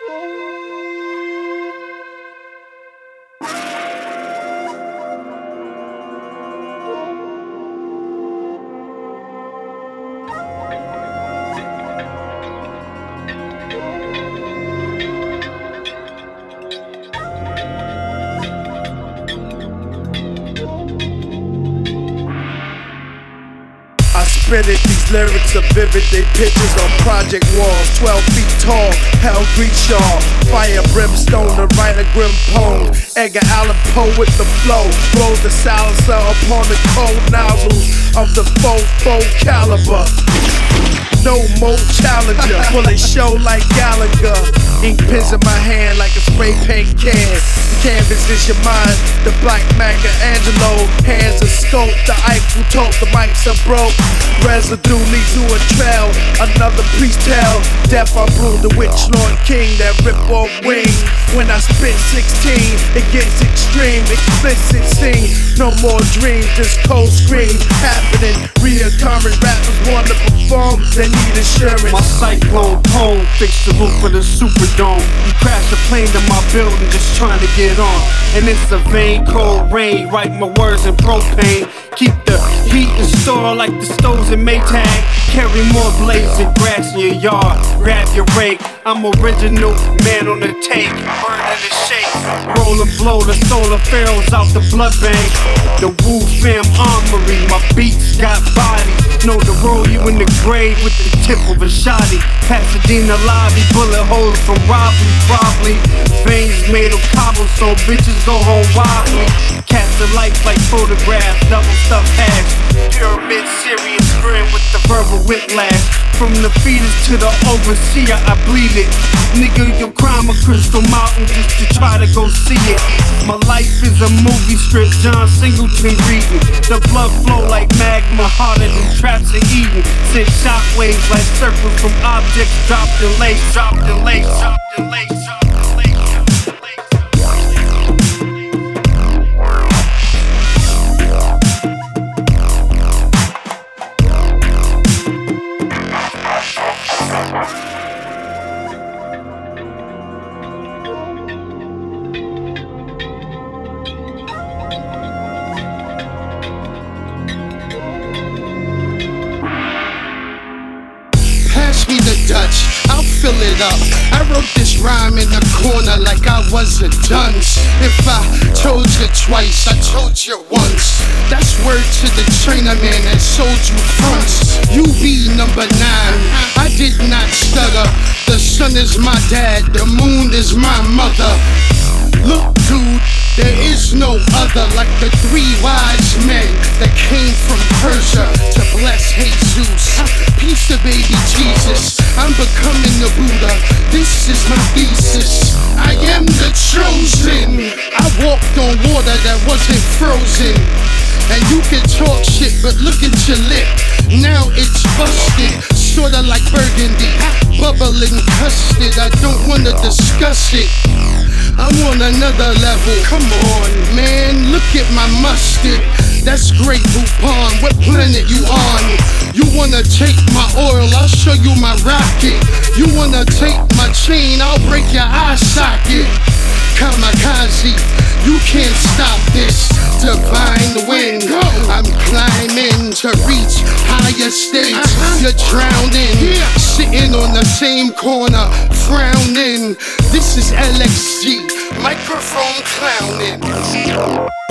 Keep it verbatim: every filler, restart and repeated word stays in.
Spit it, these lyrics are vivid, they pictures on project walls, twelve feet tall, hell greets y'all. Fire brimstone to write a grim poem. Edgar Allan Poe with the flow, blows the silencer upon the cold nozzles of the faux faux caliber. No more challenger, bullet show like Gallagher. Ink pens in my hand like a spray paint can. The canvas is your mind, the black Michelangelo. Hands are scoped, the Eiffel Tope, the mics are broke. Residue leads to a trail, another priest tell. Death I brew, the witch lord king that rip off wings. When I spit sixteen, it gets extreme, explicit scene. No more dreams, just cold screams happening. Reoccurring rappers want to perform, they need assurance. My cyclone poem fix the roof of the Superdome. You crash a plane to my building just trying to get on. And it's a vain cold rain, write my words in propane. Keep the heat in store like the stoves in Maytag. Carry more blades and grass in your yard. Grab your rake, I'm original, man on the take. Burning the shake, roll and blow the solar pharaohs out the blood bank. The Wu Fam armory, my beats got bodies. Know to roll you in the grave with the tip of a shotty. Pasadena lobby, bullet holes from robbery probably. Veins made of cobblestone, bitches go home wobbly. Capture life like photographs, double stuffed hash. Pyramid serious grin with the verbal whiplash. From the fetus to the overseer, I bleed it. Nigga, you climb a Crystal Mountain just to try to go see it. My life is a movie script, John Singleton reading. The blood flow like magma, harder than traps of Eden. Send shockwaves like circles from objects dropped in lace, dropped in lace, dropped in lace, dropped in lace. Pass me the Dutch, I'll fill it up. I wrote this rhyme in the corner like I was a dunce. If I told you twice, I told you once. That's word to the Chinaman that sold you fronts. U B number nine, I did not stutter. The sun is my dad, the moon is my mother. Look, dude, there is no other like the three wise men that came from Persia to bless Jesus. Peace to baby Jesus, I'm becoming the Buddha. This is my thesis, I am the chosen. I walked on water that wasn't frozen. And you can talk shit, but look at your lip. Now it's busted, sorta like burgundy, bubbling custard. I don't wanna discuss it, I'm on another level. Come on, man, look at my mustard. That's great Poupon, what planet you on? You wanna take my oil, I'll show you my rocket. You wanna take my chain, I'll break your eye socket. Kamikaze, you can't stop this divine wind. I'm climbing to reach higher states. You're drowning, sitting on the same corner, frowning. This is L X G, microphone clowning.